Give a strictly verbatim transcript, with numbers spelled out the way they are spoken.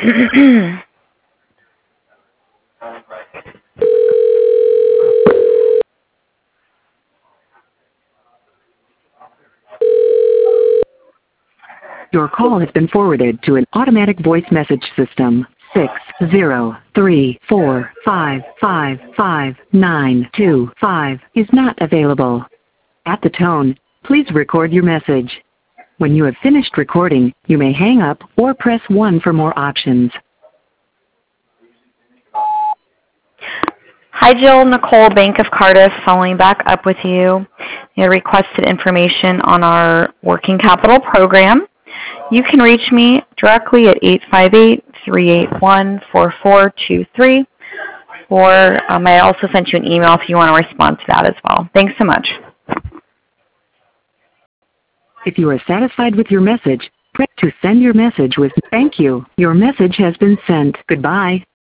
Your call has been forwarded to an automatic voice message system. Six zero three four five five five nine two five is not available. At the tone, please record your message. When you have finished recording, you may hang up or press one for more options. Hi, Jill. Nicole, Bank of Cardiff, following back up with you. You requested information on our working capital program. You can reach me directly at eight five eight, three eight one, four four two three, or um, I also sent you an email if you want to respond to that as well. Thanks so much. If you are satisfied with your message, press to send your message with thank you. Your message has been sent. Goodbye.